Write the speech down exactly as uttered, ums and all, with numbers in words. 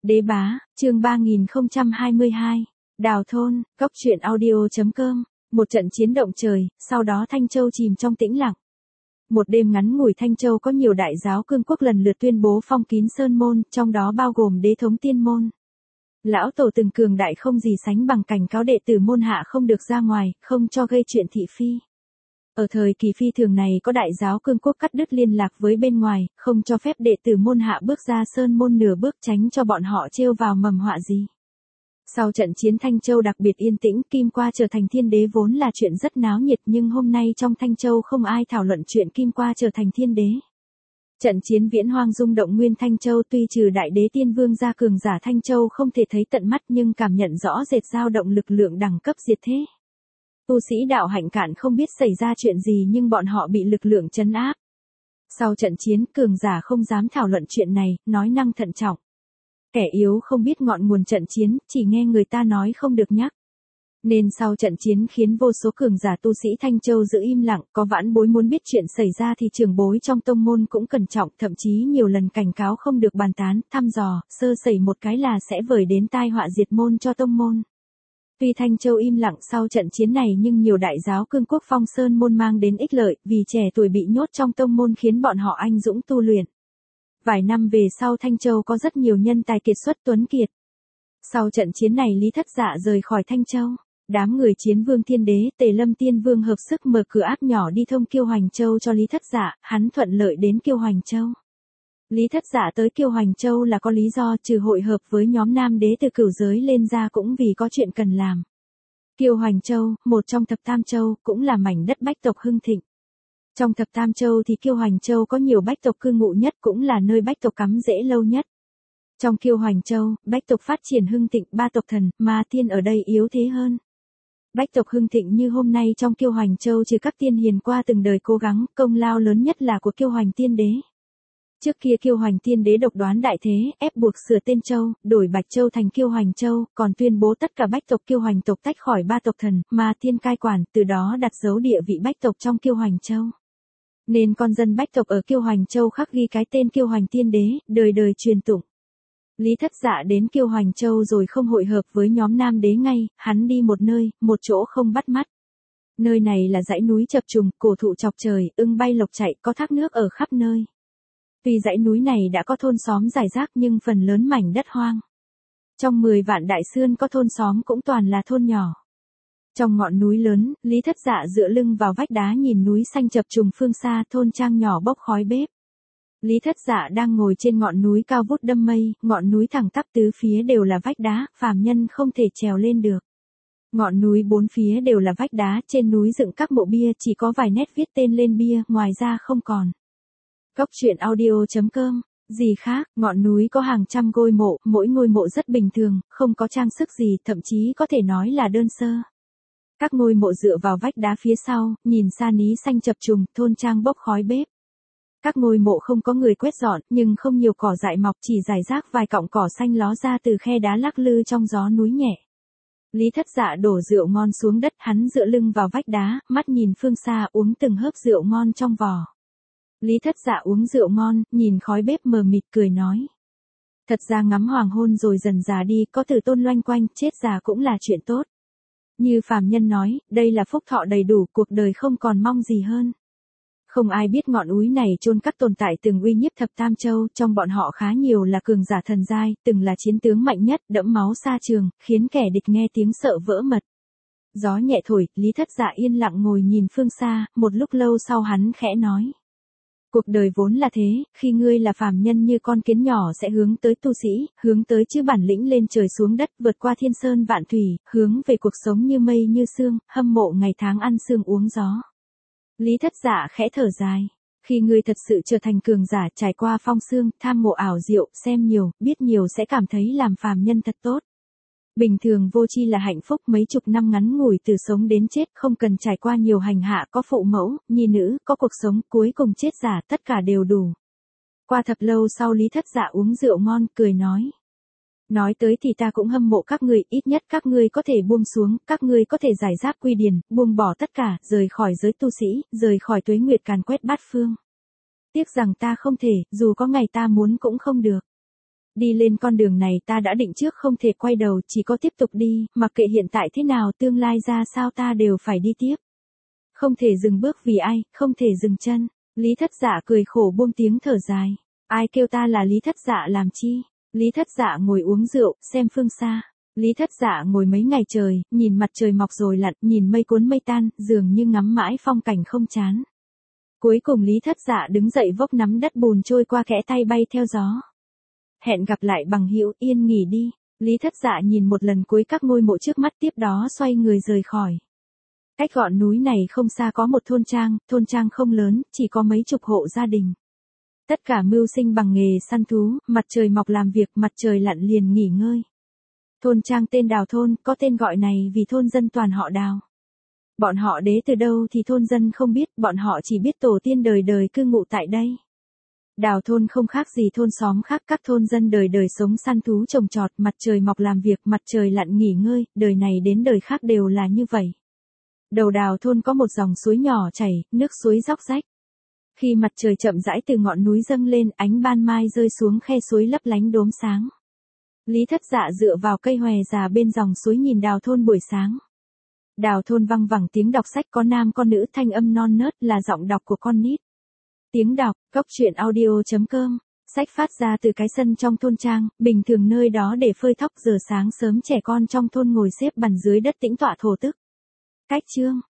Đế bá, chương ba nghìn không trăm hai mươi hai. Đào thôn, góc truyện audio.com. Một trận chiến động trời, sau đó Thanh Châu chìm trong tĩnh lặng. Một đêm ngắn ngủi Thanh Châu có nhiều đại giáo cương quốc lần lượt tuyên bố phong kín sơn môn, trong đó bao gồm đế thống tiên môn. Lão tổ từng cường đại không gì sánh bằng cảnh cáo đệ tử môn hạ không được ra ngoài, không cho gây chuyện thị phi. Ở thời kỳ phi thường này có đại giáo cương quốc cắt đứt liên lạc với bên ngoài, không cho phép đệ tử môn hạ bước ra sơn môn nửa bước tránh cho bọn họ trêu vào mầm họa gì. Sau trận chiến Thanh Châu đặc biệt yên tĩnh, Kim Qua trở thành thiên đế vốn là chuyện rất náo nhiệt, nhưng hôm nay trong Thanh Châu không ai thảo luận chuyện Kim Qua trở thành thiên đế. Trận chiến viễn hoang rung động nguyên Thanh Châu, tuy trừ đại đế tiên vương ra cường giả Thanh Châu không thể thấy tận mắt nhưng cảm nhận rõ rệt dao động lực lượng đẳng cấp diệt thế. Tu sĩ đạo hạnh cạn không biết xảy ra chuyện gì nhưng bọn họ bị lực lượng trấn áp. Sau trận chiến, cường giả không dám thảo luận chuyện này, nói năng thận trọng. Kẻ yếu không biết ngọn nguồn trận chiến, chỉ nghe người ta nói không được nhắc. Nên sau trận chiến khiến vô số cường giả tu sĩ Thanh Châu giữ im lặng, có vãn bối muốn biết chuyện xảy ra thì trưởng bối trong tông môn cũng cẩn trọng, thậm chí nhiều lần cảnh cáo không được bàn tán, thăm dò, sơ sẩy một cái là sẽ vời đến tai họa diệt môn cho tông môn. Tuy Thanh Châu im lặng sau trận chiến này nhưng nhiều đại giáo cương quốc phong sơn môn mang đến ích lợi, vì trẻ tuổi bị nhốt trong tông môn khiến bọn họ anh dũng tu luyện. Vài năm về sau Thanh Châu có rất nhiều nhân tài kiệt xuất tuấn kiệt. Sau trận chiến này Lý Thất Dạ rời khỏi Thanh Châu. Đám người chiến vương thiên đế, Tề Lâm Tiên Vương hợp sức mở cửa áp nhỏ đi thông Kiêu Hoành Châu cho Lý Thất Dạ, hắn thuận lợi đến Kiêu Hoành Châu. Lý Thất Dạ tới Kiêu Hoành Châu là có lý do, trừ hội hợp với nhóm nam đế từ cửu giới lên ra cũng vì có chuyện cần làm. Kiêu Hoành Châu, một trong thập tam châu, cũng là mảnh đất bách tộc hưng thịnh. Trong thập tam châu thì Kiêu Hoành Châu có nhiều bách tộc cư ngụ nhất, cũng là nơi bách tộc cắm rễ lâu nhất. Trong Kiêu Hoành Châu, bách tộc phát triển hưng thịnh, ba tộc thần, ma tiên ở đây yếu thế hơn. Bách tộc hưng thịnh như hôm nay trong Kiêu Hoành Châu trừ các tiên hiền qua từng đời cố gắng, công lao lớn nhất là của Kiêu Hoành Tiên Đế. Trước kia Kiêu Hoành Tiên Đế độc đoán đại thế, ép buộc sửa tên châu, đổi Bạch Châu thành Kiêu Hoành Châu, còn tuyên bố tất cả bách tộc Kiêu Hoành tộc tách khỏi ba tộc thần, ma tiên cai quản, từ đó đặt dấu địa vị bách tộc trong Kiêu Hoành Châu. Nên con dân bách tộc ở Kiêu Hoành Châu khắc ghi cái tên Kiêu Hoành Tiên Đế, đời đời truyền tụng. Lý Thất Dạ đến Kiêu Hoành Châu rồi không hội hợp với nhóm nam đế ngay, hắn đi một nơi, một chỗ không bắt mắt. Nơi này là dãy núi chập trùng, cổ thụ chọc trời, ưng bay lộc chạy, có thác nước ở khắp nơi. Tuy dãy núi này đã có thôn xóm rải rác nhưng phần lớn mảnh đất hoang. Trong mười vạn đại sơn có thôn xóm cũng toàn là thôn nhỏ. Trong ngọn núi lớn, Lý Thất Dạ dựa lưng vào vách đá nhìn núi xanh chập trùng phương xa, thôn trang nhỏ bốc khói bếp. Lý Thất Dạ đang ngồi trên ngọn núi cao vút đâm mây, ngọn núi thẳng tắp tứ phía đều là vách đá, phàm nhân không thể trèo lên được. Ngọn núi bốn phía đều là vách đá, trên núi dựng các mộ bia, chỉ có vài nét viết tên lên bia, ngoài ra không còn. Góc truyện audio.com. Gì khác, ngọn núi có hàng trăm ngôi mộ, mỗi ngôi mộ rất bình thường, không có trang sức gì, thậm chí có thể nói là đơn sơ. Các ngôi mộ dựa vào vách đá phía sau, nhìn xa ní xanh chập trùng, thôn trang bốc khói bếp. Các ngôi mộ không có người quét dọn, nhưng không nhiều cỏ dại mọc, chỉ rải rác vài cọng cỏ xanh ló ra từ khe đá lắc lư trong gió núi nhẹ. Lý Thất Dạ đổ rượu ngon xuống đất, hắn dựa lưng vào vách đá, mắt nhìn phương xa, uống từng hớp rượu ngon trong vò. Lý Thất Dạ uống rượu ngon, nhìn khói bếp mờ mịt cười nói. Thật ra ngắm hoàng hôn rồi dần già đi, có tử tôn loanh quanh, chết già cũng là chuyện tốt. Như phàm nhân nói, đây là phúc thọ đầy đủ, cuộc đời không còn mong gì hơn. Không ai biết ngọn núi này chôn các tồn tại từng uy nhiếp thập tam châu, trong bọn họ khá nhiều là cường giả thần giai, từng là chiến tướng mạnh nhất, đẫm máu xa trường, khiến kẻ địch nghe tiếng sợ vỡ mật. Gió nhẹ thổi, Lý Thất Dạ yên lặng ngồi nhìn phương xa, một lúc lâu sau hắn khẽ nói. Cuộc đời vốn là thế, khi ngươi là phàm nhân như con kiến nhỏ sẽ hướng tới tu sĩ, hướng tới chữ bản lĩnh lên trời xuống đất, vượt qua thiên sơn vạn thủy, hướng về cuộc sống như mây như sương, hâm mộ ngày tháng ăn sương uống gió. Lý Thất Dạ khẽ thở dài. Khi ngươi thật sự trở thành cường giả, trải qua phong sương, tham ngộ ảo diệu, xem nhiều, biết nhiều sẽ cảm thấy làm phàm nhân thật tốt. Bình thường vô tri là hạnh phúc, mấy chục năm ngắn ngủi từ sống đến chết, không cần trải qua nhiều hành hạ, có phụ mẫu, nhi nữ, có cuộc sống, cuối cùng chết giả, tất cả đều đủ. Qua thật lâu sau Lý Thất Dạ uống rượu ngon, cười nói. Nói tới thì ta cũng hâm mộ các ngươi, ít nhất các ngươi có thể buông xuống, các ngươi có thể giải giáp quy điển, buông bỏ tất cả, rời khỏi giới tu sĩ, rời khỏi tuế nguyệt càn quét bát phương. Tiếc rằng ta không thể, dù có ngày ta muốn cũng không được. Đi lên con đường này ta đã định trước không thể quay đầu, chỉ có tiếp tục đi, mặc kệ hiện tại thế nào, tương lai ra sao ta đều phải đi tiếp. Không thể dừng bước vì ai, không thể dừng chân. Lý Thất Dạ cười khổ buông tiếng thở dài. Ai kêu ta là Lý Thất Dạ làm chi? Lý Thất Dạ ngồi uống rượu, xem phương xa. Lý Thất Dạ ngồi mấy ngày trời, nhìn mặt trời mọc rồi lặn, nhìn mây cuốn mây tan, dường như ngắm mãi phong cảnh không chán. Cuối cùng Lý Thất Dạ đứng dậy vốc nắm đất bùn trôi qua kẽ tay bay theo gió. Hẹn gặp lại bằng hữu, yên nghỉ đi. Lý Thất Dạ nhìn một lần cuối các ngôi mộ trước mắt, tiếp đó xoay người rời khỏi. Cách gọn núi này không xa có một thôn trang, thôn trang không lớn, chỉ có mấy chục hộ gia đình. Tất cả mưu sinh bằng nghề săn thú, mặt trời mọc làm việc, mặt trời lặn liền nghỉ ngơi. Thôn trang tên Đào thôn, có tên gọi này vì thôn dân toàn họ Đào. Bọn họ đế từ đâu thì thôn dân không biết, bọn họ chỉ biết tổ tiên đời đời cư ngụ tại đây. Đào thôn không khác gì thôn xóm khác, các thôn dân đời đời sống săn thú trồng trọt, mặt trời mọc làm việc, mặt trời lặn nghỉ ngơi, đời này đến đời khác đều là như vậy. Đầu Đào thôn có một dòng suối nhỏ chảy, nước suối róc rách. Khi mặt trời chậm rãi từ ngọn núi dâng lên, ánh ban mai rơi xuống khe suối lấp lánh đốm sáng. Lý Thất Dạ dựa vào cây hòe già bên dòng suối nhìn Đào thôn buổi sáng. Đào thôn văng vẳng tiếng đọc sách, có nam có nữ, thanh âm non nớt là giọng đọc của con nít. Tiếng đọc, cốc truyện audio chấm com. Sách phát ra từ cái sân trong thôn trang, bình thường nơi đó để phơi thóc, giờ sáng sớm trẻ con trong thôn ngồi xếp bằng dưới đất tĩnh tọa thổ tức. Cách chương